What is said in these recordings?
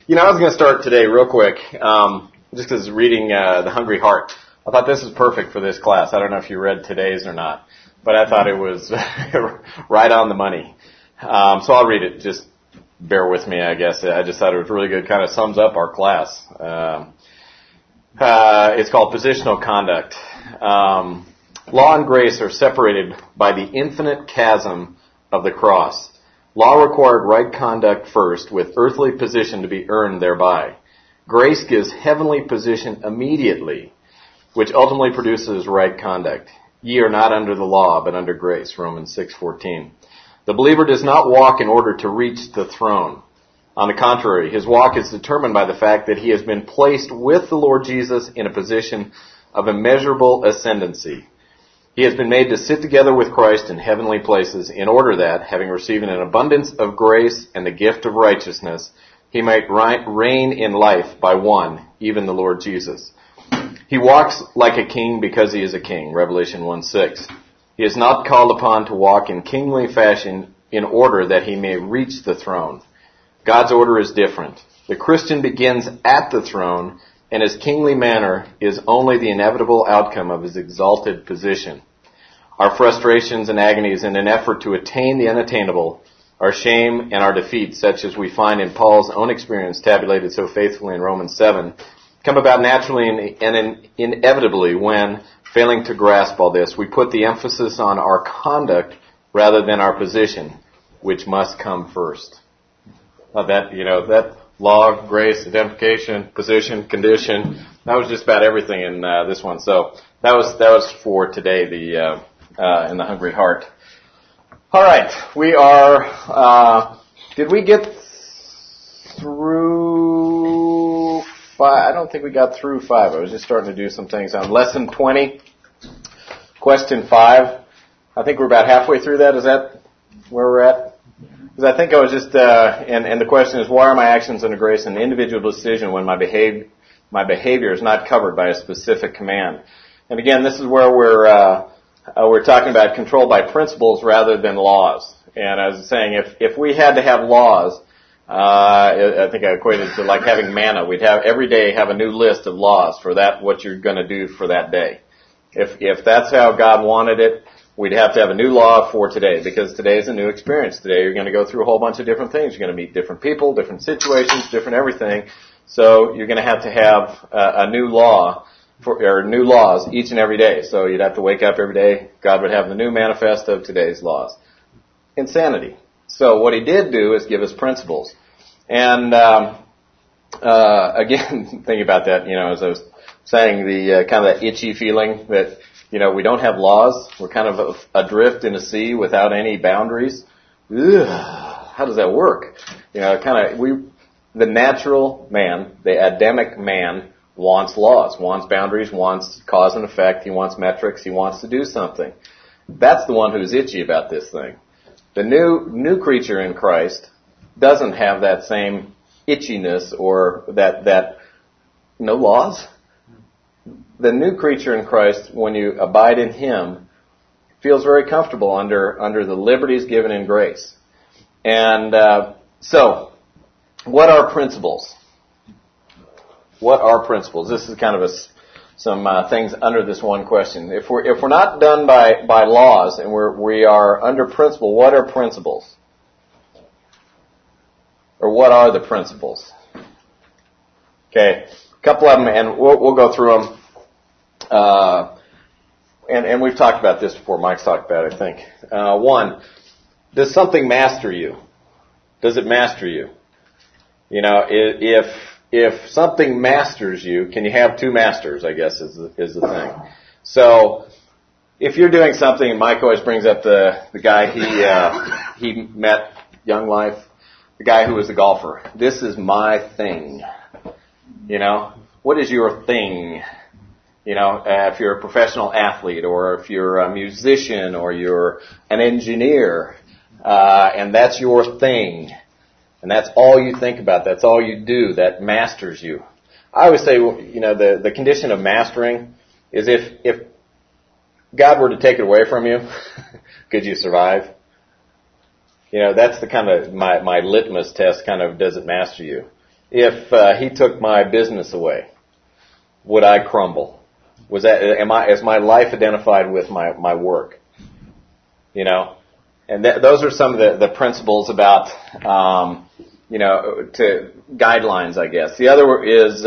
I was going to start today real quick, just because reading The Hungry Heart. I thought this is perfect for this class. I don't know if you read today's or not, but I thought it was right on the money. So I'll read it. Just bear with me, I guess. I just thought it was really good. Kind of sums up our class. It's called Positional Conduct. Law and grace are separated by the infinite chasm of the cross. Law required right conduct first, with earthly position to be earned thereby. Grace gives heavenly position immediately, which ultimately produces right conduct. Ye are not under the law, but under grace, Romans 6:14. The believer does not walk in order to reach the throne. On the contrary, his walk is determined by the fact that he has been placed with the Lord Jesus in a position of immeasurable ascendancy. He has been made to sit together with Christ in heavenly places in order that, having received an abundance of grace and the gift of righteousness, he might reign in life by one, even the Lord Jesus. He walks like a king because he is a king, Revelation 1:6. He is not called upon to walk in kingly fashion in order that he may reach the throne. God's order is different. The Christian begins at the throne, and his kingly manner is only the inevitable outcome of his exalted position. Our frustrations and agonies in an effort to attain the unattainable, our shame and our defeat, such as we find in Paul's own experience tabulated so faithfully in Romans 7, come about naturally and inevitably when, failing to grasp all this, we put the emphasis on our conduct rather than our position, which must come first. That law, grace, identification, position, condition, that was just about everything in this one. So that was for today, in the Hungry Heart. All right, we are. Did we get through 5? I don't think we got through 5. I was just starting to do some things on lesson 20, question 5. I think we're about halfway through that. Is that where we're at? Because I think I was just, and the question is, why are my actions under grace an individual decision when my behavior is not covered by a specific command? And again, this is where we're talking about control by principles rather than laws. And I was saying, if we had to have laws, I think I equated it to like having manna. We'd have every day have a new list of laws for that, what you're going to do for that day. If that's how God wanted it, we'd have to have a new law for today, because today is a new experience. Today you're going to go through a whole bunch of different things. You're going to meet different people, different situations, different everything. So you're going to have a new law or new laws each and every day. So you'd have to wake up every day. God would have the new manifest of today's laws. Insanity. So what he did do is give us principles. And again, thinking about that, as I was saying, the kind of that itchy feeling that we don't have laws. We're kind of adrift in a sea without any boundaries. Ugh, how does that work? The natural man, the Adamic man, wants laws, wants boundaries, wants cause and effect. He wants metrics. He wants to do something. That's the one who's itchy about this thing. The new creature in Christ doesn't have that same itchiness or that no laws. The new creature in Christ, when you abide in Him, feels very comfortable under the liberties given in grace. And so, what are principles? What are principles? This is kind of some things under this one question. If we're not done by laws and we are under principle, what are principles? Or what are the principles? Okay, a couple of them, and we'll go through them. And we've talked about this before. Mike's talked about it, I think. One, does something master you? Does it master you? If something masters you, can you have two masters, I guess, is the thing. So, if you're doing something, and Mike always brings up the guy he met, Young Life, the guy who was a golfer. This is my thing. What is your thing? If you're a professional athlete, or if you're a musician, or you're an engineer, and that's your thing, and that's all you think about, that's all you do, that masters you. I always say, the condition of mastering is if God were to take it away from you, could you survive? That's the kind of my litmus test. Kind of, does it master you? if he took my business away, would I crumble? Is my life identified with my work? You know, and those are some of the principles about, to guidelines, I guess. The other is,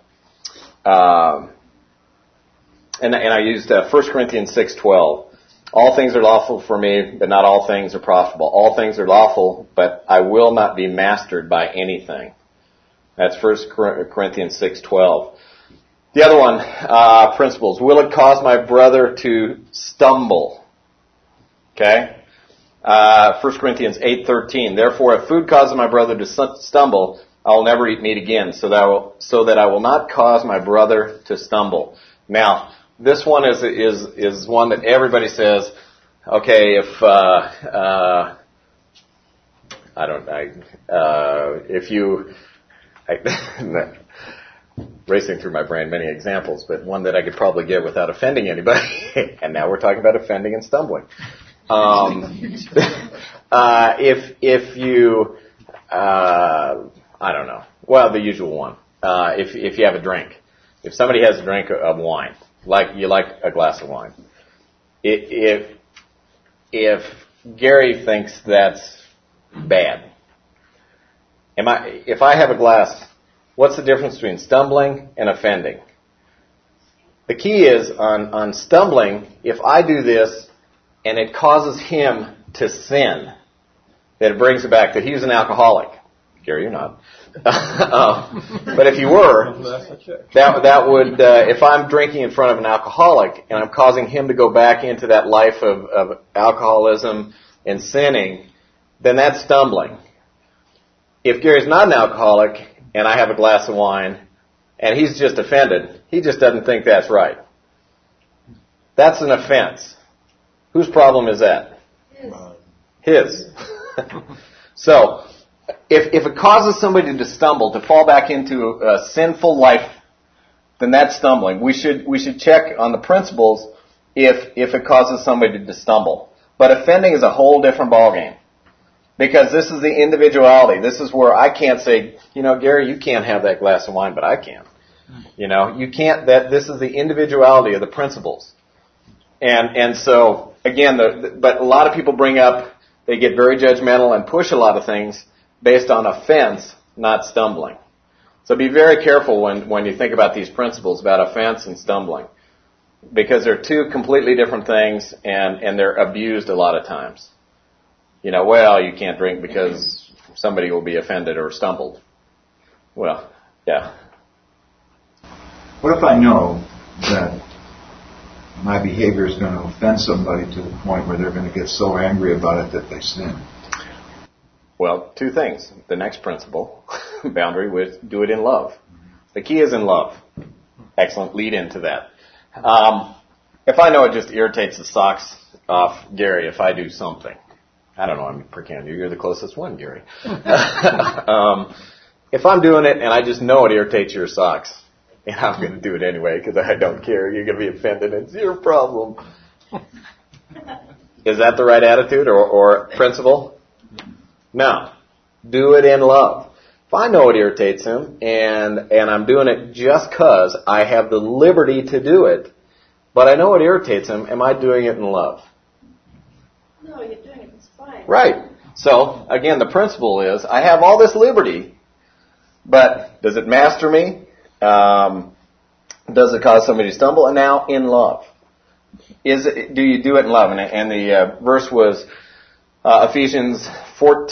and I used 1 Corinthians 6:12. All things are lawful for me, but not all things are profitable. All things are lawful, but I will not be mastered by anything. That's 1 Corinthians 6:12. The other one, principles. Will it cause my brother to stumble? Okay. 1 Corinthians 8:13. Therefore, if food causes my brother to stumble, I will never eat meat again, so that I will not cause my brother to stumble. Now, this one is one that everybody says, okay, racing through my brain many examples, but one that I could probably give without offending anybody. And now we're talking about offending and stumbling. If you, I don't know. Well, the usual one. If you have a drink, if somebody has a drink of wine, you like a glass of wine, if Gary thinks that's bad, if I have a glass, what's the difference between stumbling and offending? The key is on stumbling, if I do this and it causes him to sin, that it brings it back that he's an alcoholic. Gary, you're not. But if you were, that would, if I'm drinking in front of an alcoholic and I'm causing him to go back into that life of alcoholism and sinning, then that's stumbling. If Gary's not an alcoholic and I have a glass of wine and he's just offended, he just doesn't think that's right. That's an offense. Whose problem is that? His. So, if it causes somebody to stumble, to fall back into a sinful life, then that's stumbling. We should check on the principles if it causes somebody to stumble. But offending is a whole different ballgame. Because this is the individuality. This is where I can't say, Gary, you can't have that glass of wine, but I can. You can't, this is the individuality of the principles. And so, again, but a lot of people they get very judgmental and push a lot of things based on offense, not stumbling. So be very careful when you think about these principles about offense and stumbling. Because they're two completely different things and they're abused a lot of times. You can't drink because somebody will be offended or stumbled. Well, yeah. What if I know that my behavior is going to offend somebody to the point where they're going to get so angry about it that they sin? Well, two things. The next principle, boundary, was do it in love. The key is in love. Excellent lead into that. If I know it just irritates the socks off Gary if I do something, I don't know, I'm pretending you're the closest one, Gary. If I'm doing it and I just know it irritates your socks, and I'm going to do it anyway because I don't care, you're going to be offended, it's your problem. Is that the right attitude or principle? No. Do it in love. If I know it irritates him and I'm doing it just because I have the liberty to do it, but I know it irritates him, am I doing it in love? No, you're doing it in spite. Right. So, again, the principle is I have all this liberty, but does it master me? Does it cause somebody to stumble? And now, in love. Do you do it in love? And the verse was Ephesians 4,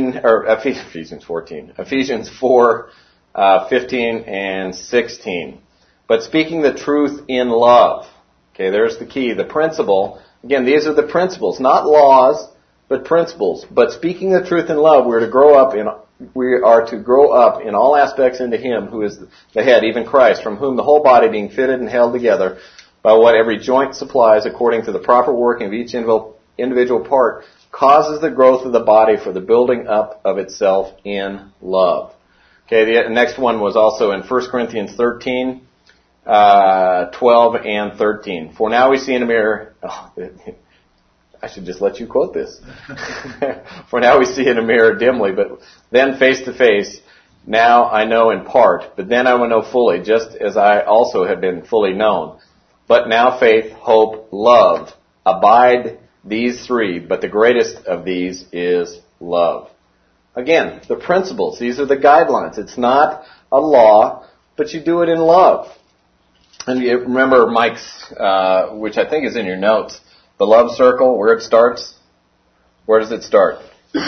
15 and 16. But speaking the truth in love. Okay, there's the key, the principle. Again, these are the principles, not laws, but principles. But speaking the truth in love, we are to grow up in all aspects into Him who is the head, even Christ, from whom the whole body being fitted and held together by what every joint supplies according to the proper working of each individual part, causes the growth of the body for the building up of itself in love. Okay, the next one was also in 1 Corinthians 13, 12 and 13. For now we see in a mirror... I should just let you quote this. For now we see in a mirror dimly, but then face to face. Now I know in part, but then I will know fully, just as I also have been fully known. But now faith, hope, love, abide these three, but the greatest of these is love. Again, the principles, these are the guidelines. It's not a law, but you do it in love. And you remember Mike's, which I think is in your notes, the love circle, where it starts? Where does it start?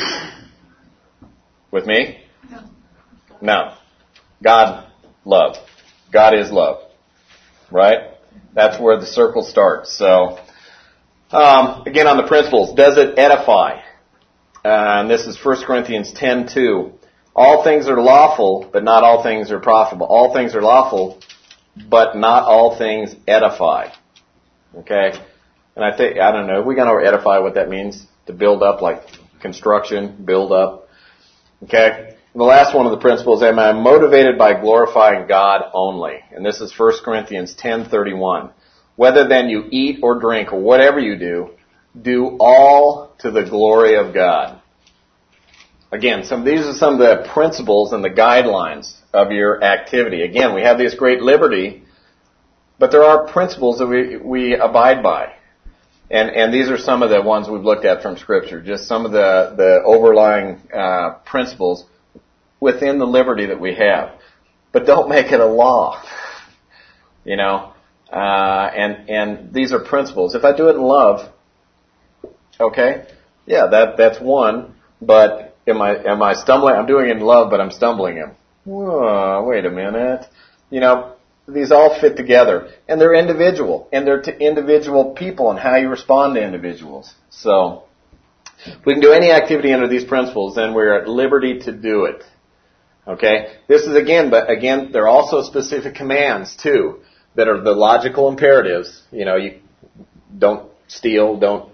With me? No. God, love. God is love. Right? That's where the circle starts. So, again on the principles, does it edify? And this is 1 Corinthians 10:2. All things are lawful, but not all things are profitable. All things are lawful, but not all things edify. Okay? And I don't know, we're going to edify what that means. To build up, like construction, build up. Okay? And the last one of the principles, am I motivated by glorifying God only? And this is 1 Corinthians 10:31. Whether then you eat or drink or whatever you do all to the glory of God. Again, these are some of the principles and the guidelines of your activity. Again, we have this great liberty, but there are principles that we abide by. And these are some of the ones we've looked at from Scripture, just some of the overlying principles within the liberty that we have. But don't make it a law. You know, and these are principles. If I do it in love, okay, yeah, that's one. But am I stumbling? I'm doing it in love, but I'm stumbling him. Whoa, wait a minute. You know, these all fit together, and they're individual, and they're to individual people and how you respond to individuals. So, if we can do any activity under these principles, then we're at liberty to do it. Okay? This is but again, there are also specific commands too, that are the logical imperatives. You know, you don't steal, don't,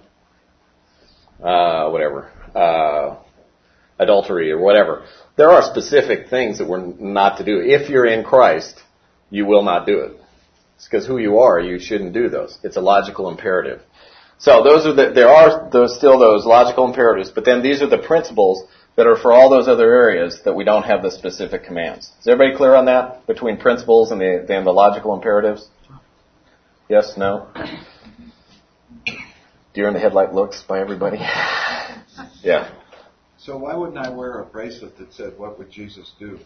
adultery or whatever. There are specific things that we're not to do. If you're in Christ, you will not do it. It's because who you are, you shouldn't do those. It's a logical imperative. So there are still those logical imperatives, but then these are the principles that are for all those other areas that we don't have the specific commands. Is everybody clear on that? Between principles and the logical imperatives? Yes? No? Deer in the headlight looks by everybody? Yeah. So why wouldn't I wear a bracelet that said, "What would Jesus do?"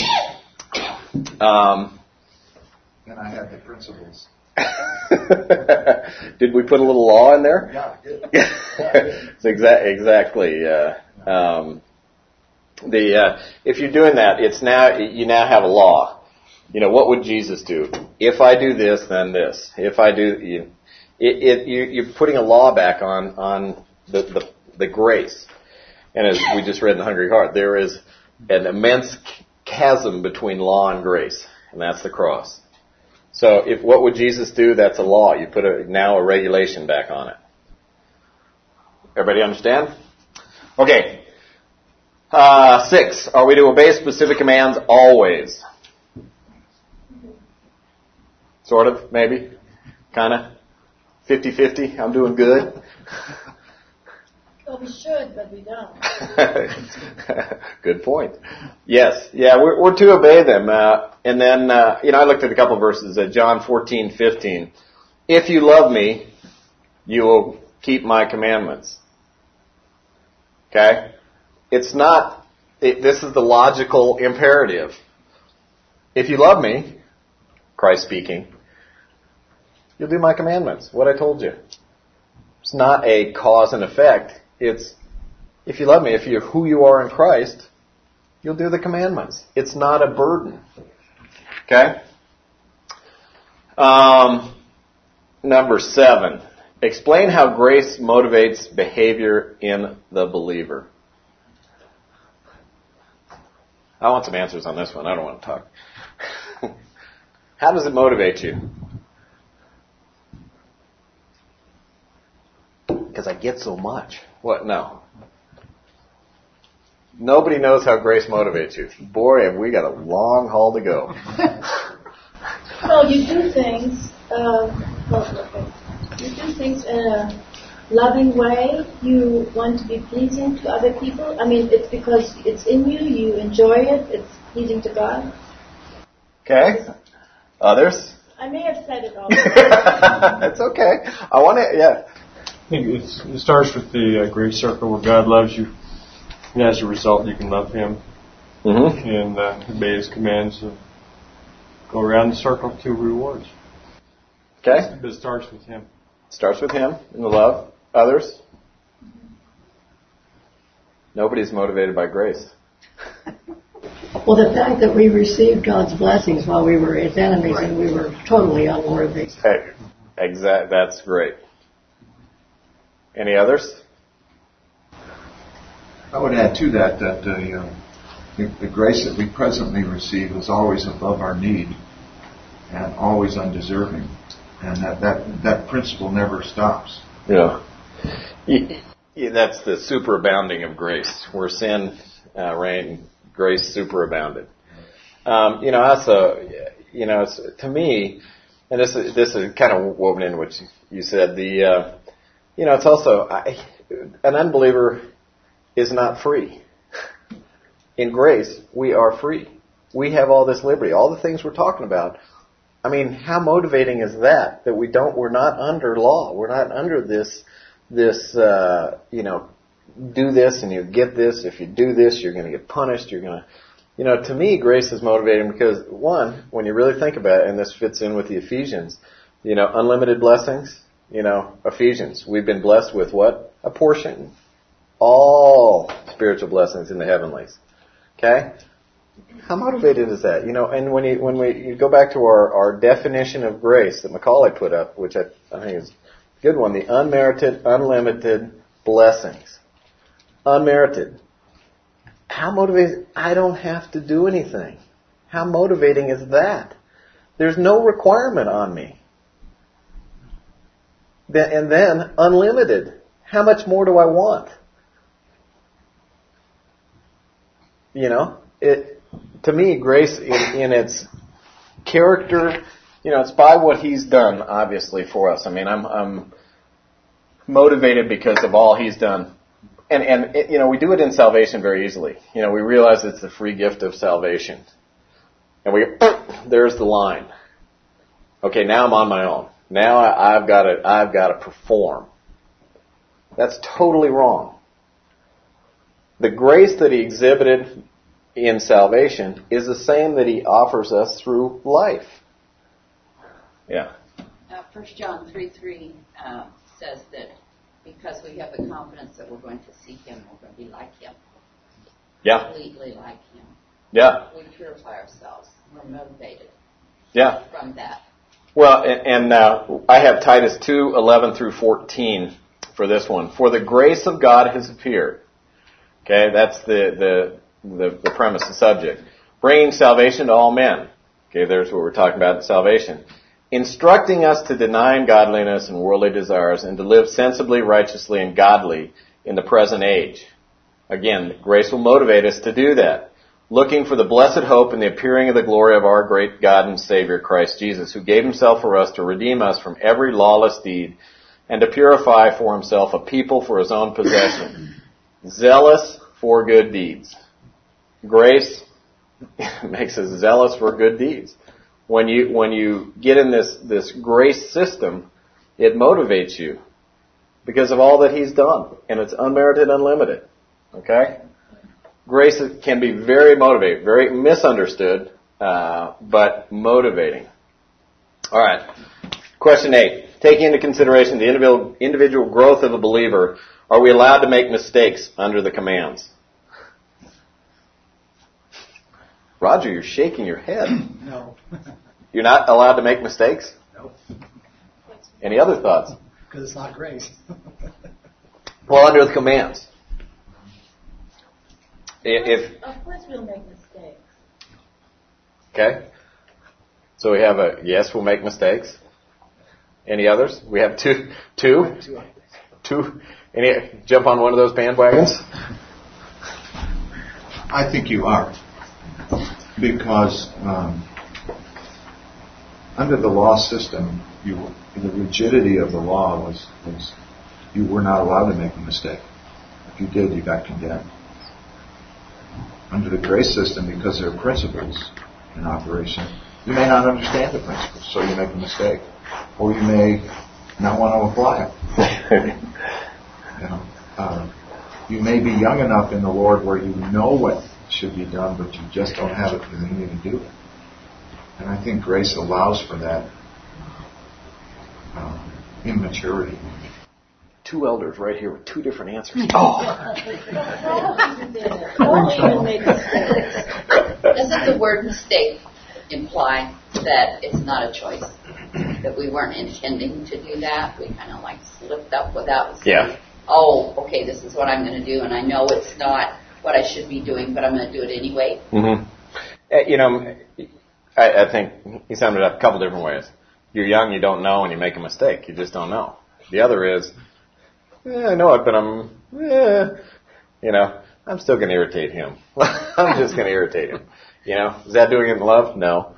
Then I had the principles. Did we put a little law in there? Yeah, I did. It's exactly. If you're doing that, you now have a law. You know, what would Jesus do? If I do this, then this. If I do, you're putting a law back on the grace. And as we just read in the Hungry Heart, there is an immense chasm between law and grace, and that's the cross. So what would Jesus do? That's a law. You put now a regulation back on it. Everybody understand? Okay. 6. Are we to obey specific commands always? Sort of, maybe? Kind of? 50-50? I'm doing good? Well, we should, but we don't. Good point. Yes. Yeah, we're to obey them. And then, I looked at a couple of verses at John 14:15. If you love me, you will keep my commandments. Okay? It's not, this is the logical imperative. If you love me, Christ speaking, you'll do my commandments, what I told you. It's not a cause and effect. It's, if you love me, if you're who you are in Christ, you'll do the commandments. It's not a burden. Okay? Number 7. Explain how grace motivates behavior in the believer. I want some answers on this one. I don't want to talk. How does it motivate you? Because I get so much. What? No. Nobody knows how grace motivates you. Boy, have we got a long haul to go. Well, you do things. You do things in a loving way. You want to be pleasing to other people. I mean, it's because it's in you. You enjoy it. It's Leading to God. Okay. Others? I may have said it all. It's okay. I want to, yeah. I think it starts with the grace circle where God loves you, and as a result, you can love Him Mm-hmm. and obey His commands and go around the circle to rewards. Okay. But it starts with Him. Starts with Him in the love. Others? Nobody's motivated by grace. Well, the fact that we received God's blessings while we were His enemies and we were totally unworthy. Hey, that's great. Any others? I would add to that the grace that we presently receive is always above our need and always undeserving, and that principle never stops. Yeah. That's the superabounding of grace, where sin reigned, grace superabounded. It's, to me, and this is kind of woven in what you said. It's also an unbeliever is not free. In grace, we are free. We have all this liberty, all the things we're talking about. I mean, how motivating is that? That we're not under law. We're not under this, do this and you get this. If you do this, you're going to get punished. You're going to, to me, grace is motivating because, one, when you really think about it, and this fits in with the Ephesians, unlimited blessings, Ephesians, we've been blessed with what? A portion. All spiritual blessings in the heavenlies. Okay? How motivated is that? And when you go back to our definition of grace that Macaulay put up, which I think is a good one, the unmerited, unlimited blessings. Unmerited. How motivated? I don't have to do anything. How motivating is that? There's no requirement on me. And then unlimited. How much more do I want? To me, grace in its character, it's by what He's done, obviously, for us. I mean, I'm motivated because of all He's done. And we do it in salvation very easily. We realize it's the free gift of salvation. And there's the line. Okay, now I'm on my own. Now I've got to perform. That's totally wrong. The grace that He exhibited in salvation is the same that He offers us through life. Yeah. 1 John 3:3 says that because we have the confidence that we're going to see Him, we're going to be like Him. Yeah. Completely like Him. Yeah. We purify ourselves. We're motivated. Yeah. From that. Well, and I have Titus 2:11 through 14 for this one. For the grace of God has appeared. Okay, that's the premise, the subject. Bringing salvation to all men. Okay, there's what we're talking about, salvation. Instructing us to deny ungodliness and worldly desires and to live sensibly, righteously, and godly in the present age. Again, grace will motivate us to do that. Looking for the blessed hope and the appearing of the glory of our great God and Savior, Christ Jesus, who gave Himself for us to redeem us from every lawless deed and to purify for Himself a people for His own possession, zealous for good deeds. Grace makes us zealous for good deeds. When you get in this grace system, it motivates you because of all that He's done, and it's unmerited, unlimited. Okay? Grace can be very motivating, very misunderstood, but motivating. All right. Question 8. Taking into consideration the individual growth of a believer, are we allowed to make mistakes under the commands? Roger, you're shaking your head. No. You're not allowed to make mistakes? No. Any other thoughts? Because it's not grace. Well, under the commands. Of course we'll make mistakes. Okay. So we have a yes, we'll make mistakes. Any others? We have two. Any jump on one of those bandwagons? I think you are. Because under the law system, the rigidity of the law was you were not allowed to make a mistake. If you did, you got condemned. under the grace system, because there are principles in operation, you may not understand the principles, so you make a mistake. Or you may not want to apply it. You may be young enough in the Lord where you know what should be done, but you just don't have it in you to do it. And I think grace allows for that immaturity. Two elders right here with two different answers. Doesn't the word mistake imply that it's not a choice? That we weren't intending to do that? We kind of like slipped up without saying, oh, okay, this is what I'm going to do, and I know it's not what I should be doing, but I'm going to do it anyway. I think he summed it up a couple different ways. You're young, you don't know, and you make a mistake. You just don't know. The other is, I know it, but I'm still going to irritate him. I'm just going to irritate him. Is that doing it in love? No.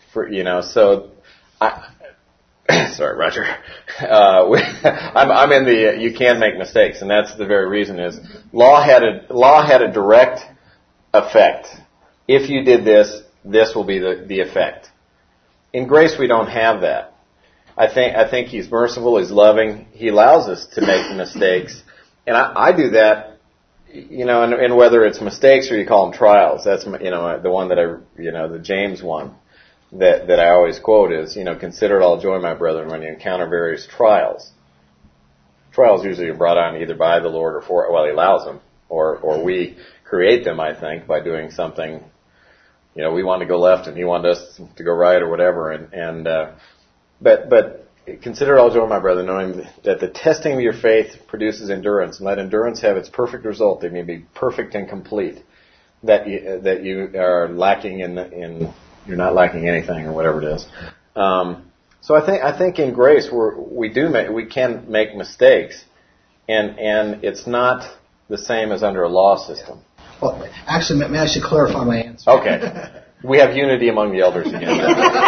Sorry, Roger. I'm in the you can make mistakes, and that's the very reason is law had a direct effect. If you did this, this will be the effect. In grace, we don't have that. I think He's merciful, He's loving, He allows us to make mistakes, and I do that. And whether it's mistakes or you call them trials, that's the one that the James one. That I always quote is, consider it all joy, my brethren, when you encounter various trials. Trials usually are brought on either by the Lord or He allows them, or we create them, I think, by doing something, we want to go left and He wanted us to go right or whatever, but consider it all joy, my brethren, knowing that the testing of your faith produces endurance, and let endurance have its perfect result. They may be perfect and complete, that you are lacking you're not lacking anything or whatever it is. So I think in grace we can make mistakes, and it's not the same as under a law system. Well, actually, may I should clarify my answer. Okay, we have unity among the elders again.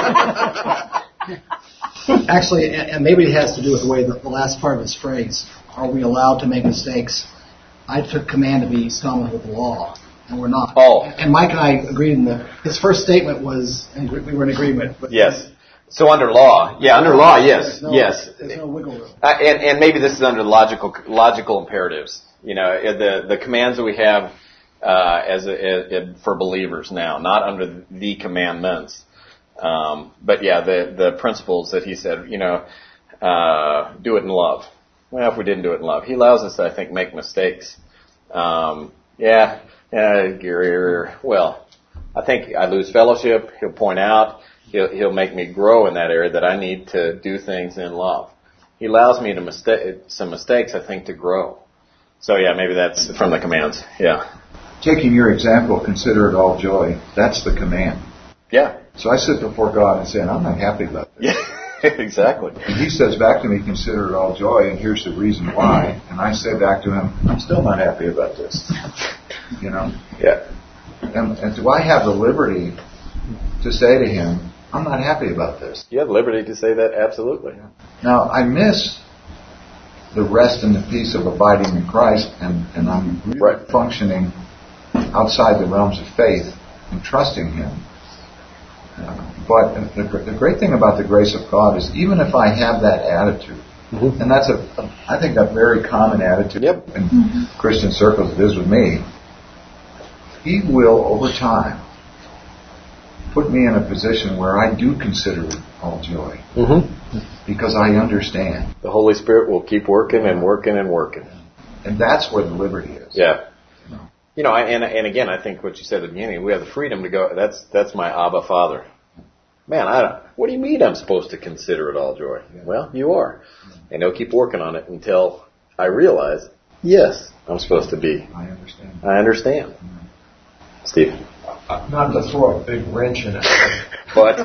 Actually, and maybe it has to do with the way the last part of his phrase. Are we allowed to make mistakes? I took command to be scholars with the law. And we're not. Oh. And Mike and I agreed his first statement was, and we were in agreement. But yes. So under law, yes, yes. There's no wiggle room. And maybe this is under logical imperatives. The commands that we have for believers now, not under the commandments. But yeah, the principles that he said, do it in love. Well, if we didn't do it in love, He allows us to, I think, make mistakes. Well, I think I lose fellowship. He'll point out. He'll make me grow in that area that I need to do things in love. He allows me to some mistakes, I think, to grow. So yeah, maybe that's from the commands. Yeah. Taking your example, consider it all joy. That's the command. Yeah. So I sit before God and say, I'm not happy about this. Yeah, exactly. And He says back to me, consider it all joy, and here's the reason why. And I say back to Him, I'm still not happy about this. Yeah. And do I have the liberty to say to Him, I'm not happy about this? You have liberty to say that, absolutely. Now, I miss the rest and the peace of abiding in Christ, and I'm really functioning outside the realms of faith and trusting Him. But the great thing about the grace of God is even if I have that attitude, and that's I think a very common attitude in Christian circles, it is with me, He will, over time, put me in a position where I do consider it all joy. Because I understand. The Holy Spirit will keep working and working and working. And that's where the liberty is. Yeah. And again, I think what you said at the beginning, we have the freedom to go, that's my Abba Father. Man, what do you mean I'm supposed to consider it all joy? Yeah. Well, you are. And He'll keep working on it until I realize, yes, I'm supposed to be. I understand. Steve? Not to throw a big wrench in it. But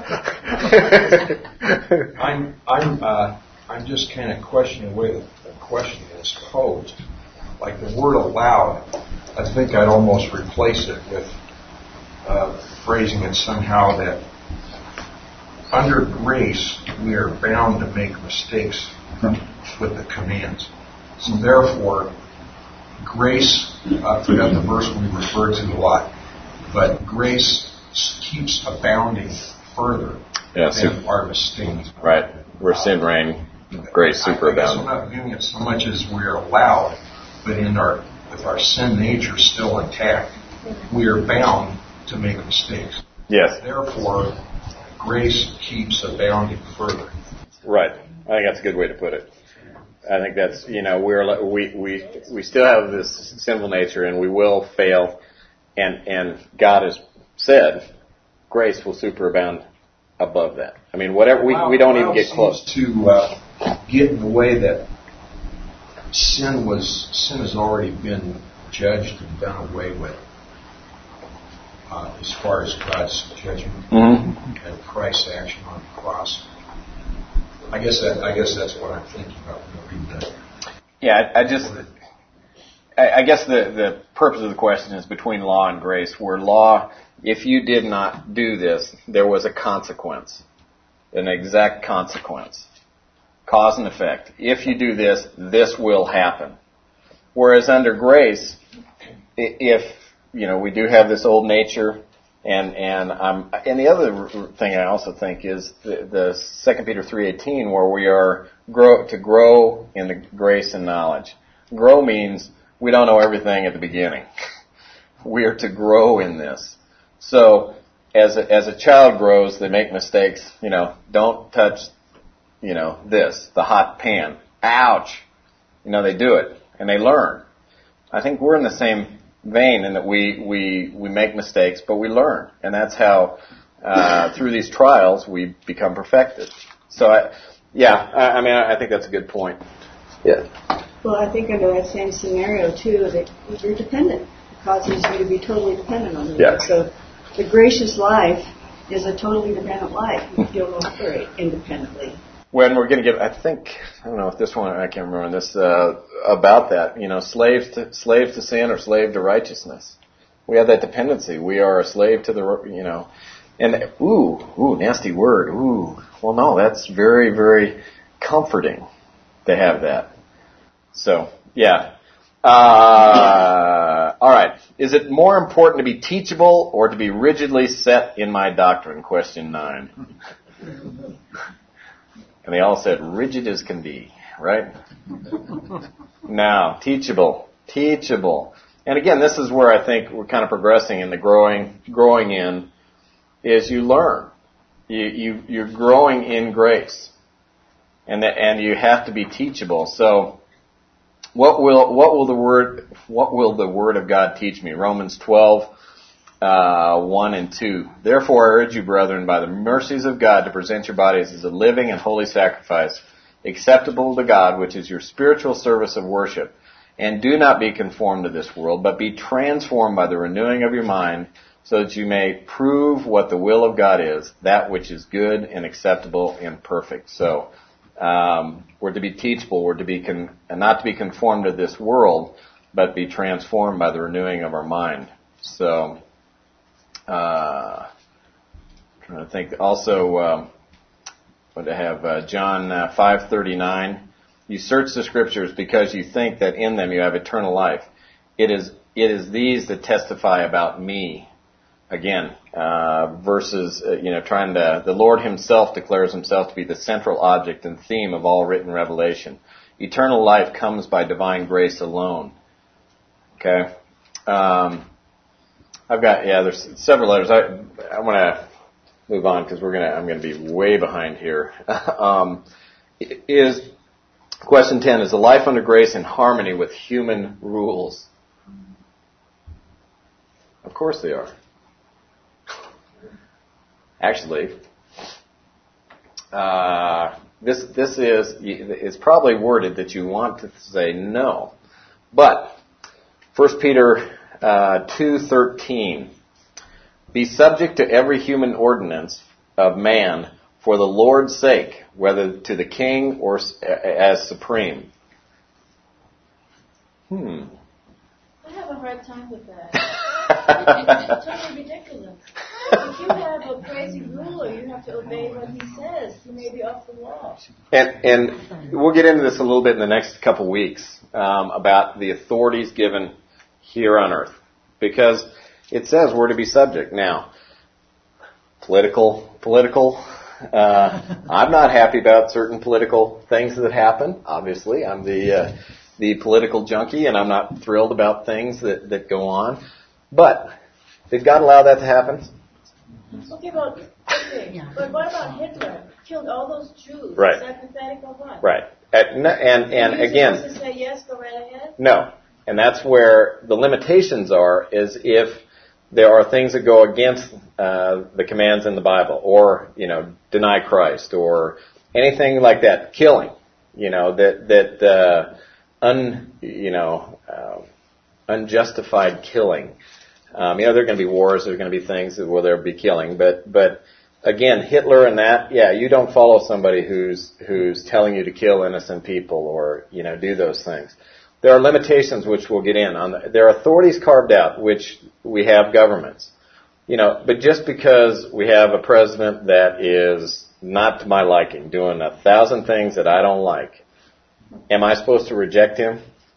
I'm just kind of questioning the way the question is posed. Like the word allowed, I think I'd almost replace it with phrasing it somehow that under grace we are bound to make mistakes with the commands. So therefore, grace, I forgot the verse we referred to a lot, but grace keeps abounding further than our mistakes. Right. Where sin reigned, grace superabounded. I guess we're not viewing it so much as we're allowed, but with our sin nature still intact, we are bound to make mistakes. Yes. Therefore, grace keeps abounding further. Right. I think that's a good way to put it. I think that's, we still have this sinful nature and we will fail, and God has said grace will superabound above that. I mean, whatever, we don't even get close. To get in the way that sin has already been judged and done away with, as far as God's judgment and Christ's action on the cross. I guess that's what I'm thinking about when I read that. Yeah, I guess the purpose of the question is between law and grace, where law, if you did not do this, there was a consequence, an exact consequence, cause and effect. If you do this, this will happen. Whereas under grace, if we do have this old nature, and the other thing I also think is the 2 Peter 3:18, where we are to grow in the grace and knowledge. Grow means we don't know everything at the beginning. We are to grow in this. So as a child grows, they make mistakes. Don't touch, this, the hot pan. Ouch. They do it and they learn. I think we're in the same vein in that we make mistakes, but we learn, and that's how through these trials we become perfected. So I think that's a good point. Yeah. Well, I think under that same scenario too, that you're dependent. It causes you to be totally dependent on the Lord. So the gracious life is a totally dependent life. You don't operate independently. When we're going to I don't know if this one, I can't remember this, about that, slave to sin or slave to righteousness. We have that dependency. We are a slave to the, and nasty word. Well, no, that's very, very comforting to have that. So, yeah. All right. Is it more important to be teachable or to be rigidly set in my doctrine? Question 9. And they all said, rigid as can be, right? Now, teachable. And again, this is where I think we're kind of progressing in the growing in, is you learn. You're growing in grace. And you have to be teachable. So, what will the Word of God teach me? Romans 12, 1 and 2. Therefore, I urge you, brethren, by the mercies of God, to present your bodies as a living and holy sacrifice, acceptable to God, which is your spiritual service of worship. And do not be conformed to this world, but be transformed by the renewing of your mind, so that you may prove what the will of God is, that which is good and acceptable and perfect. So, we're to be teachable. We're to be not to be conformed to this world, but be transformed by the renewing of our mind. So, trying to think. Also, what to have John 5:39. You search the Scriptures because you think that in them you have eternal life. It is these that testify about me. Again, verses, the Lord Himself declares Himself to be the central object and theme of all written revelation. Eternal life comes by divine grace alone. Okay. There's several letters. I want to move on because I'm going to be way behind here. Question 10, is the life under grace in harmony with human rules? Of course they are. Actually, this is probably worded that you want to say no. But 1 Peter 2:13, be subject to every human ordinance of man for the Lord's sake, whether to the king or as supreme. I have a hard time with that. It's totally ridiculous. If you have a crazy ruler, you have to obey what he says. He may be off the wall. And we'll get into this a little bit in the next couple weeks about the authorities given here on earth. Because it says we're to be subject. Now, political. I'm not happy about certain political things that happen. Obviously, I'm the political junkie, and I'm not thrilled about things that go on. But did God allow that to happen? But what about Hitler? Killed all those Jews. Right. Is that pathetic or what? Right. And again, supposed to say yes, go right ahead? No. And that's where the limitations are, is if there are things that go against the commands in the Bible, or, deny Christ, or anything like that. Killing, unjustified killing. There are going to be wars, there's going to be things where there'll be killing, but again, Hitler and that, you don't follow somebody who's telling you to kill innocent people or, do those things. There are limitations which we'll get in on. There are authorities carved out, which we have governments. But just because we have a president that is not to my liking, doing 1,000 things that I don't like, am I supposed to reject him?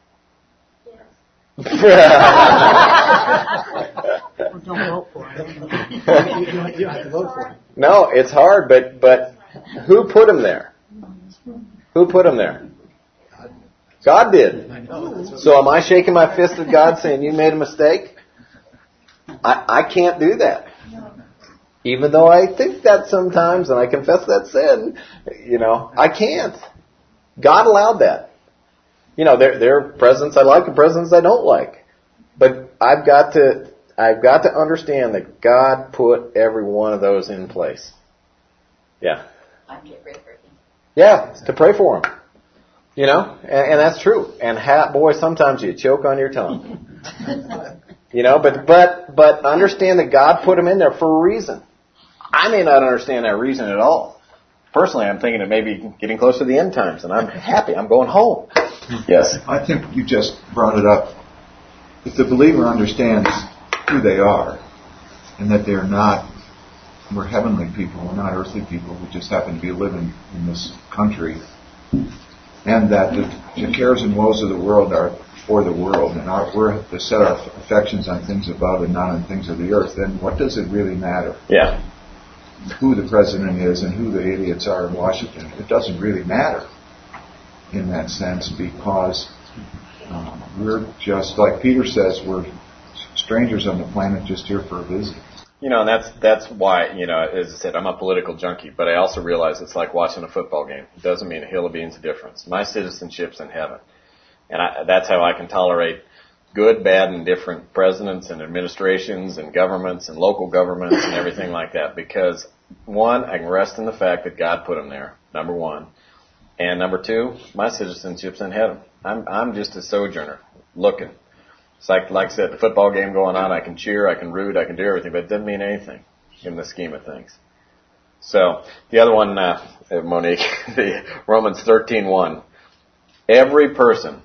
Well, don't vote for him. You don't have to vote for him. No, it's hard, but who put him there? Who put him there? God did. So am I shaking my fist at God saying, you made a mistake? I can't do that. Even though I think that sometimes, and I confess that sin, I can't. God allowed that. There are presidents I like and presidents I don't like. But I've got to understand that God put every one of those in place. Yeah. I can pray for him. Yeah, to pray for him. And that's true. And boy, sometimes you choke on your tongue. But understand that God put him in there for a reason. I may not understand that reason at all. Personally, I'm thinking it may be getting close to the end times, and I'm happy. I'm going home. Yes. I think you just brought it up. If the believer understands who they are, and that we're heavenly people, we're not earthly people who just happen to be living in this country, and that the cares and woes of the world are for the world, and we're to set our affections on things above and not on things of the earth, then what does it really matter? Yeah. Who the president is and who the idiots are in Washington. It doesn't really matter in that sense, because we're just, like Peter says, we're strangers on the planet just here for a visit. And that's why, as I said, I'm a political junkie, but I also realize it's like watching a football game. It doesn't mean a hill of beans of difference. My citizenship's in heaven. And that's how I can tolerate good, bad, and different presidents and administrations and governments and local governments and everything like that. Because, one, I can rest in the fact that God put them there, number one. And number two, my citizenship's in heaven. I'm just a sojourner looking. It's like I said, the football game going on, I can cheer, I can root, I can do everything, but it doesn't mean anything in the scheme of things. So, the other one, Monique, the Romans 13:1. Every person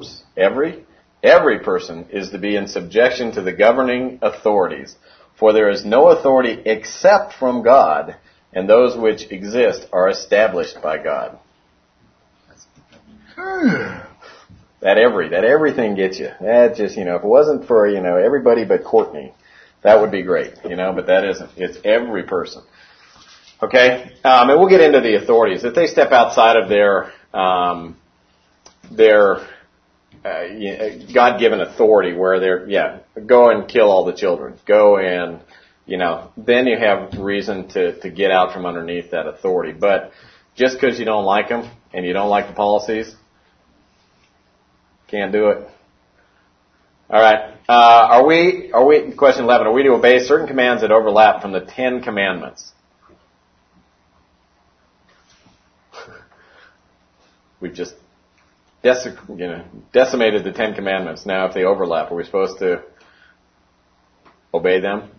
is to be in subjection to the governing authorities, for there is no authority except from God, and those which exist are established by God. That everything gets you. That just, if it wasn't for, everybody but Courtney, that would be great, but that isn't. It's every person. Okay? And we'll get into the authorities. If they step outside of their God-given authority where they're, go and kill all the children. Go and, then you have reason to get out from underneath that authority. But just because you don't like them and you don't like the policies, can't do it. All right. Are we, question 11, are we to obey certain commands that overlap from the 10 commandments? We've just decimated the 10 commandments. Now, if they overlap, are we supposed to obey them?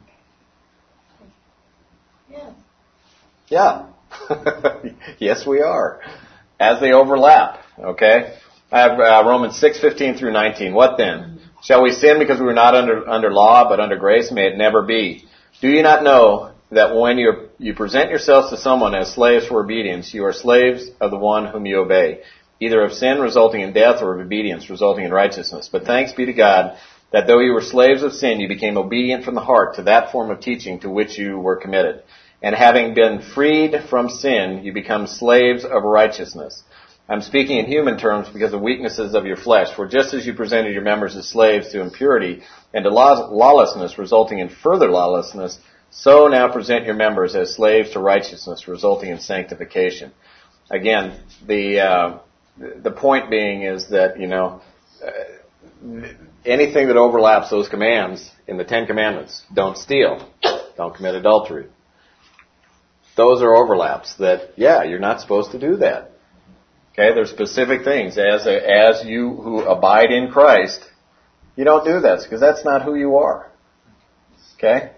Yeah. Yes, we are. As they overlap. Okay. I have Romans 6:15 through 19. What then? Shall we sin because we were not under law, but under grace? May it never be. Do you not know that when you present yourselves to someone as slaves for obedience, you are slaves of the one whom you obey, either of sin resulting in death or of obedience resulting in righteousness? But thanks be to God that though you were slaves of sin, you became obedient from the heart to that form of teaching to which you were committed. And having been freed from sin, you become slaves of righteousness. I'm speaking in human terms because of weaknesses of your flesh. For just as you presented your members as slaves to impurity and to lawlessness, resulting in further lawlessness, so now present your members as slaves to righteousness, resulting in sanctification. Again, the point being is that, anything that overlaps those commands in the Ten Commandments, don't steal, don't commit adultery. Those are overlaps that, you're not supposed to do that. Okay, there's specific things. As you who abide in Christ, you don't do that because that's not who you are. Okay?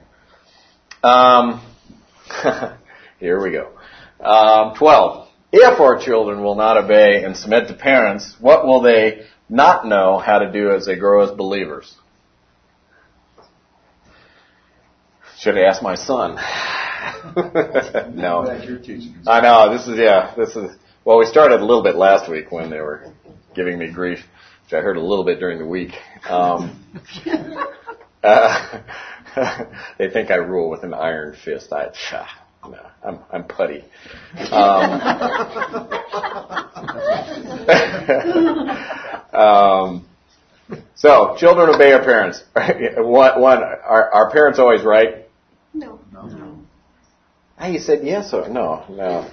Here we go. 12. If our children will not obey and submit to parents, what will they not know how to do as they grow as believers? Should have asked my son. No. I know, this is, well, we started a little bit last week when they were giving me grief, which I heard a little bit during the week. They think I rule with an iron fist. I'm putty. So, children obey our parents. Are parents always right? No. You said yes or no?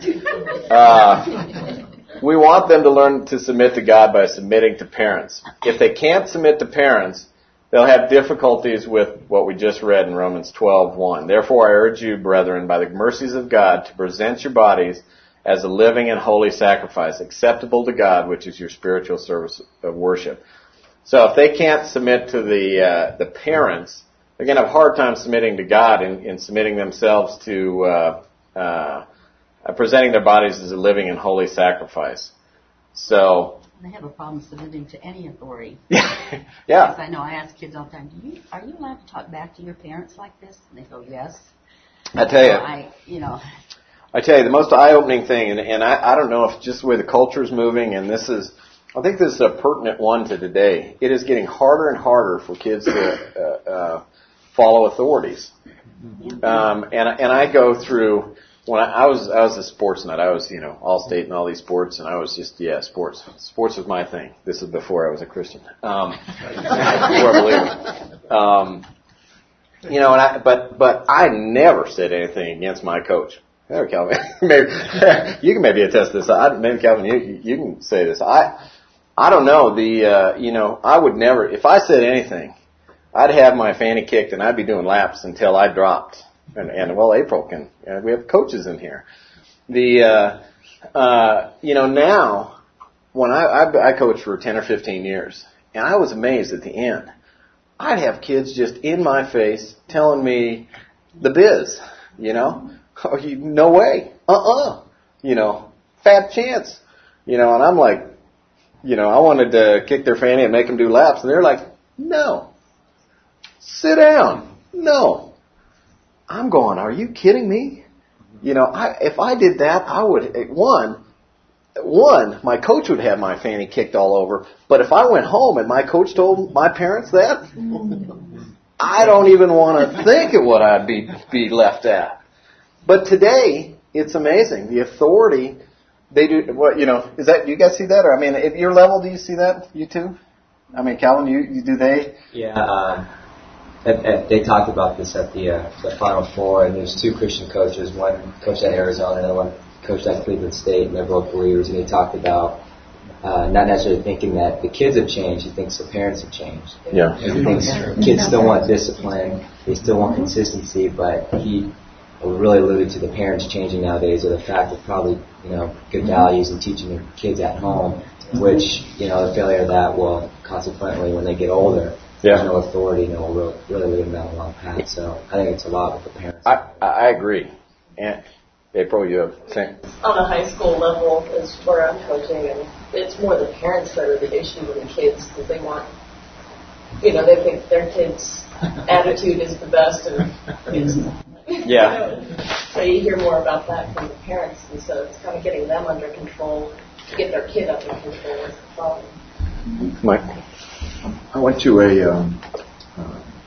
We want them to learn to submit to God by submitting to parents. If they can't submit to parents, they'll have difficulties with what we just read in Romans 12:1. Therefore, I urge you, brethren, by the mercies of God, to present your bodies as a living and holy sacrifice, acceptable to God, which is your spiritual service of worship. So if they can't submit to the parents, they're going to have a hard time submitting to God in submitting themselves to presenting their bodies as a living and holy sacrifice. So they have a problem submitting to any authority. Yeah. Because I know I ask kids all the time, are you allowed to talk back to your parents like this? And they go, yes. I tell you. I tell you, the most eye-opening thing, and I don't know if just the way the culture is moving, and I think this is a pertinent one to today. It is getting harder and harder for kids to follow authorities. And I go through, when I was a sports nut, I was, All-State and all these sports, and I was just, sports. Sports was my thing. This is before I was a Christian. Before I believed. But I never said anything against my coach. There, Calvin. Maybe, you can maybe attest to this. Maybe Calvin, you can say this. I don't know. I would never, if I said anything, I'd have my fanny kicked and I'd be doing laps until I dropped. And April can, we have coaches in here. Now, when I coached for 10 or 15 years, and I was amazed at the end. I'd have kids just in my face telling me the biz, no way, fat chance, and I'm like, I wanted to kick their fanny and make them do laps, and they're like, no, sit down, no. I'm going, are you kidding me? If I did that, I would, one, my coach would have my fanny kicked all over, but if I went home and my coach told my parents that, I don't even want to think of what I'd be left at. But today, it's amazing. The authority, they do, is that, do you guys see that? Or, at your level, do you see that, you too? Calvin, you do they? Yeah, they talked about this at the Final Four, and there's two Christian coaches, one coached at Arizona and one coached at Cleveland State, and they're both believers, and they talked about not necessarily thinking that the kids have changed, he thinks the parents have changed. Yeah. He thinks kids still want discipline, they still want consistency, but he really alluded to the parents changing nowadays, or the fact of probably, good values and teaching the kids at home, which, the failure of that will consequently, when they get older, there's no authority, and it will really lead them down the wrong path. So I think it's a lot with the parents. I agree. And April, you have the same? On a high school level is where I'm coaching, and it's more the parents that are the issue with the kids, because they want, they think their kid's attitude is the best, and it's Yeah. So you hear more about that from the parents, and so it's kind of getting them under control to get their kid under control is the problem. I went to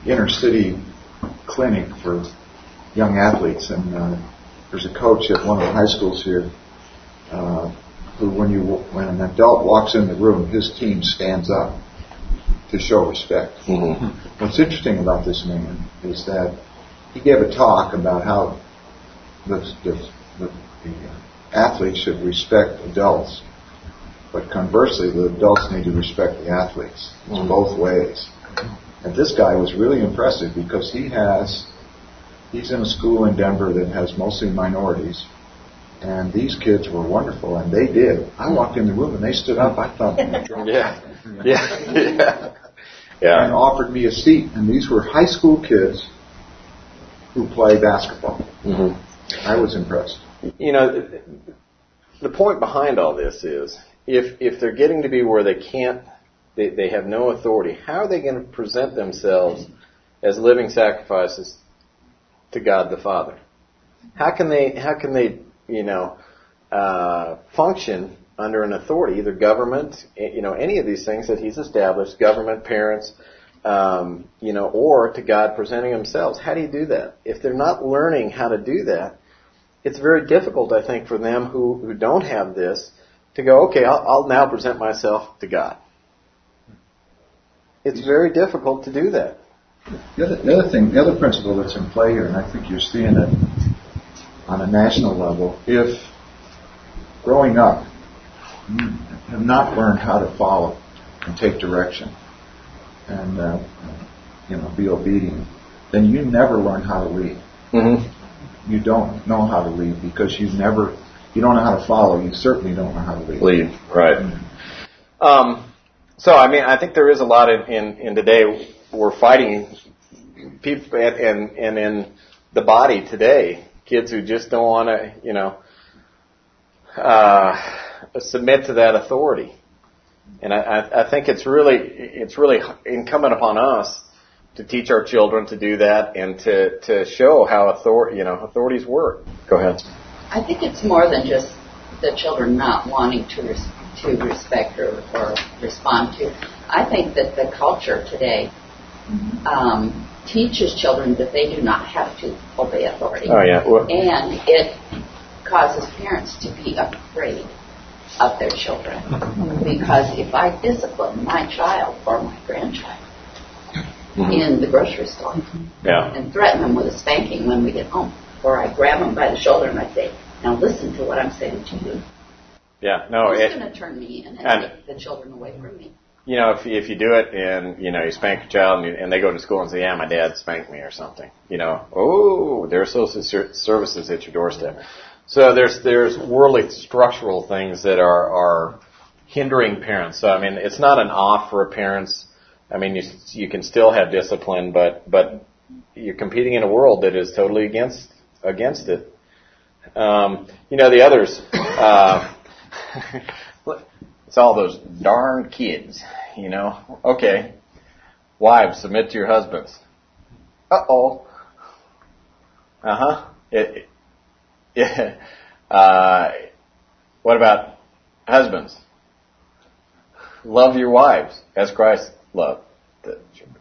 inner city clinic for young athletes, and there's a coach at one of the high schools here who, when an adult walks in the room, his team stands up to show respect. Mm-hmm. What's interesting about this man is that he gave a talk about how the athletes should respect adults, but conversely, the adults need to respect the athletes. It's both ways. And this guy was really impressive because he's in a school in Denver that has mostly minorities, and these kids were wonderful, and they did. I walked in the room and they stood up. I thought, and offered me a seat. And these were high school kids who play basketball. Mm-hmm. I was impressed. You know, the point behind all this is if they're getting to be where they can't, they have no authority, how are they going to present themselves as living sacrifices to God the Father? How can they function under an authority, either government, any of these things that He's established, government, parents, or to God presenting themselves? How do you do that? If they're not learning how to do that, it's very difficult, I think, for them who don't have this to go, okay, I'll now present myself to God. It's very difficult to do that. The other principle that's in play here, and I think you're seeing it on a national level, if growing up you have not learned how to follow and take direction and be obedient, then you never learn how to lead. Mm-hmm. You don't know how to lead because you don't know how to follow. You certainly don't know how to lead. Right. Mm-hmm. So, I think there is a lot in today. We're fighting people and in the body today, kids who just don't want to, submit to that authority. And I think it's really incumbent upon us to teach our children to do that and to show how authorities work. Go ahead. I think it's more than just the children not wanting to respect or respond to. I think that the culture today teaches children that they do not have to obey authority. Oh, yeah. And it causes parents to be afraid of their children. Because if I discipline my child or my grandchild in the grocery store and threaten them with a spanking when we get home, or I grab them by the shoulder and I say, now listen to what I'm saying to you. Yeah, no. Who's going to turn me in and take the children away from me? If you do it and, you spank your child and they go to school and say, yeah, my dad spanked me or something, there are social services at your doorstep. So there's worldly structural things that are hindering parents. So, it's not an off for parents. You can still have discipline, but you're competing in a world that is totally against it. The others, it's all those darn kids, Okay. Wives, submit to your husbands. Uh-oh. Uh-huh. What about husbands? Love your wives as Christ loved the church.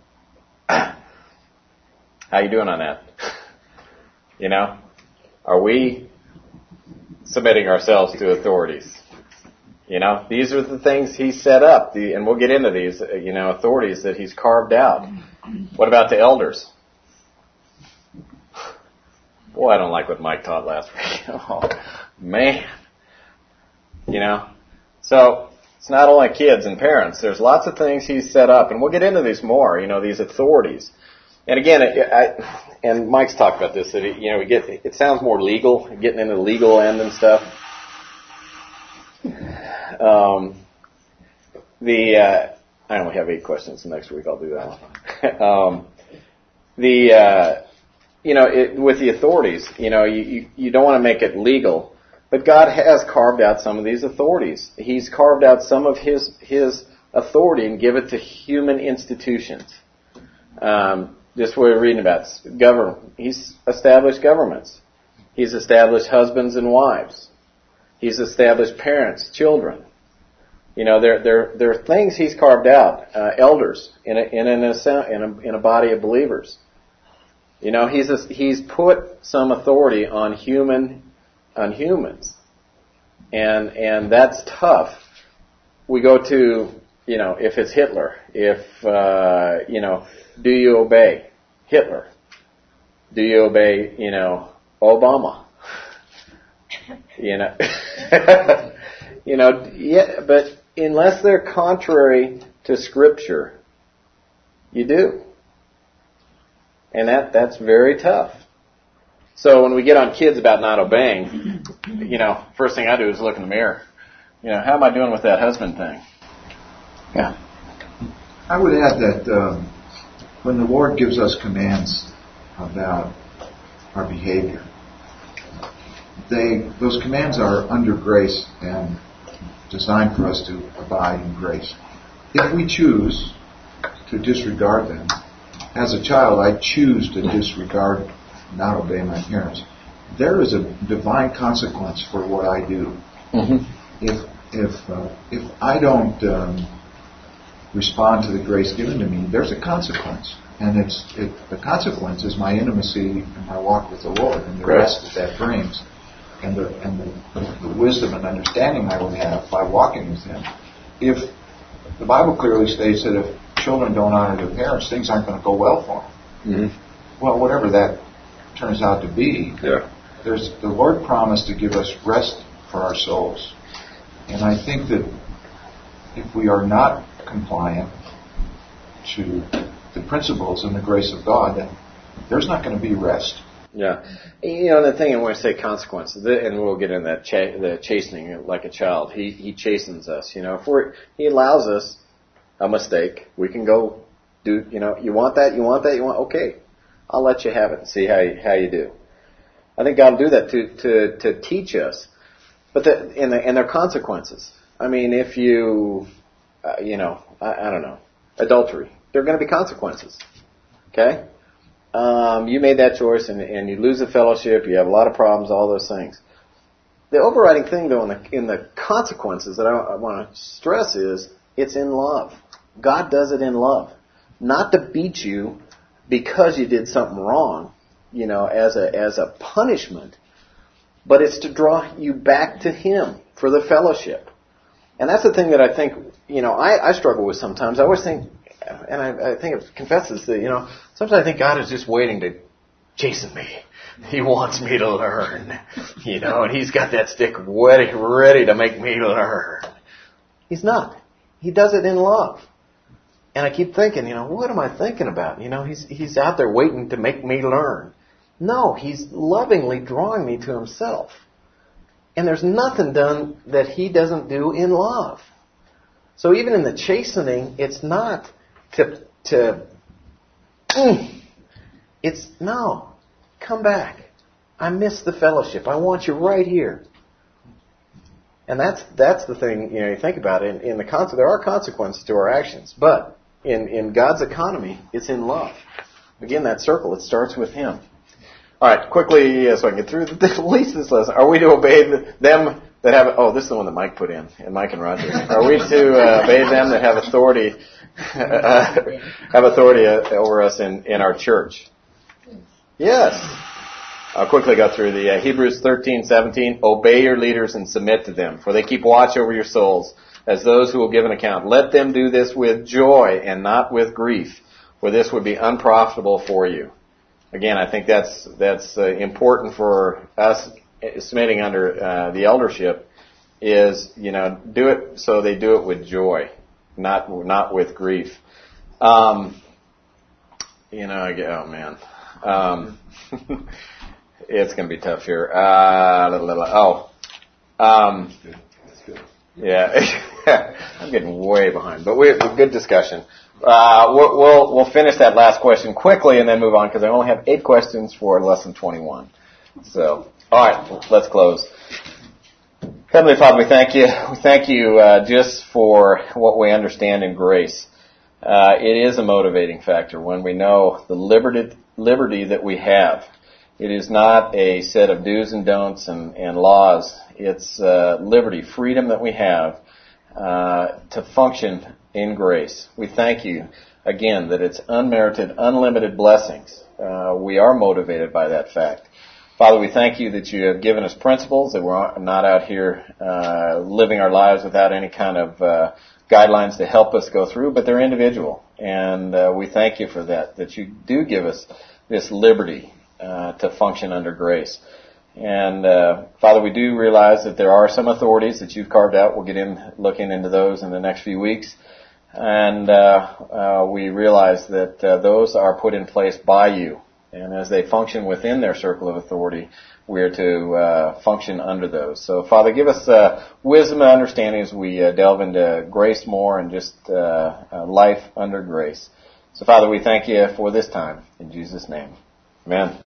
How you doing on that? Are we submitting ourselves to authorities? These are the things He set up, and we'll get into these, authorities that He's carved out. What about the elders? Boy, I don't like what Mike taught last week. Oh, man. So it's not only kids and parents. There's lots of things He's set up, and we'll get into these more, these authorities. And again, and Mike's talked about this, that, it sounds more legal, getting into the legal end and stuff. I only have 8 questions. Next week I'll do that one. With the authorities, you don't want to make it legal, but God has carved out some of these authorities. He's carved out some of His authority and give it to human institutions. Just what we're reading about, He's established governments. He's established husbands and wives. He's established parents, children. There are things He's carved out, elders in a body of believers. He's put some authority on humans, and that's tough. We go to, if it's Hitler, do you obey Hitler? Do you obey, Obama? But unless they're contrary to Scripture, you do. And that's very tough. So when we get on kids about not obeying, first thing I do is look in the mirror. How am I doing with that husband thing? Yeah. I would add that when the Lord gives us commands about our behavior, those commands are under grace and designed for us to abide in grace. If we choose to disregard them, as a child, I choose to disregard, not obey my parents. There is a divine consequence for what I do. Mm-hmm. If I don't respond to the grace given to me, there's a consequence, and the consequence is my intimacy and my walk with the Lord, and the rest that brings, and the wisdom and understanding I will have by walking with Him. If the Bible clearly states that if children don't honor their parents, things aren't going to go well for them. Mm-hmm. Well, whatever that turns out to be, the Lord promised to give us rest for our souls. And I think that if we are not compliant to the principles and the grace of God, then there's not going to be rest. Yeah. The thing I want to say, consequences, and we'll get into that, the chastening like a child. He chastens us. If He allows us a mistake, we can go do, you want that, okay, I'll let you have it and see how you do. I think God will do that to teach us. But and there are consequences. I mean, if you, I don't know, adultery, there are going to be consequences. Okay? You made that choice and you lose the fellowship, you have a lot of problems, all those things. The overriding thing, though, in the consequences that I want to stress is it's in love. God does it in love. Not to beat you because you did something wrong, as a punishment, but it's to draw you back to Him for the fellowship. And that's the thing that I think, I struggle with sometimes. I always think, and I think I've confessed this, that, sometimes I think God is just waiting to chasten me. He wants me to learn, and He's got that stick ready to make me learn. He's not. He does it in love. And I keep thinking, what am I thinking about? He's out there waiting to make me learn. No, He's lovingly drawing me to Himself. And there's nothing done that He doesn't do in love. So even in the chastening, it's not it's no, come back. I miss the fellowship. I want you right here. And that's the thing, you think about it. In the there are consequences to our actions, but in God's economy, it's in love. Again, that circle, it starts with Him. All right, quickly, so I can get through at least this lesson. Are we to obey them that have? Oh, this is the one that Mike put in, and Mike and Roger. Are we to obey them that have authority? Have authority over us in our church? Yes. I'll quickly go through the Hebrews 13:17. Obey your leaders and submit to them, for they keep watch over your souls as those who will give an account. Let them do this with joy and not with grief, for this would be unprofitable for you. Again, I think that's important for us submitting under the eldership. Is do it so they do it with joy, not with grief. Oh man. It's going to be tough here. Yeah, I'm getting way behind, but good discussion. We'll finish that last question quickly and then move on because I only have 8 questions for lesson 21. So, all right, let's close. Heavenly Father, we thank you. We thank you just for what we understand in grace. It is a motivating factor when we know the liberty that we have. It is not a set of do's and don'ts and laws. It's liberty, freedom that we have to function in grace. We thank you, again, that it's unmerited, unlimited blessings. We are motivated by that fact. Father, we thank you that you have given us principles, that we're not out here living our lives without any kind of guidelines to help us go through, but they're individual. And we thank you for that you do give us this liberty to function under grace. And Father, we do realize that there are some authorities that you've carved out. We'll get looking into those in the next few weeks. And we realize that those are put in place by you. And as they function within their circle of authority, we are to function under those. So, Father, give us wisdom and understanding as we delve into grace more and just life under grace. So, Father, we thank you for this time. In Jesus' name, amen.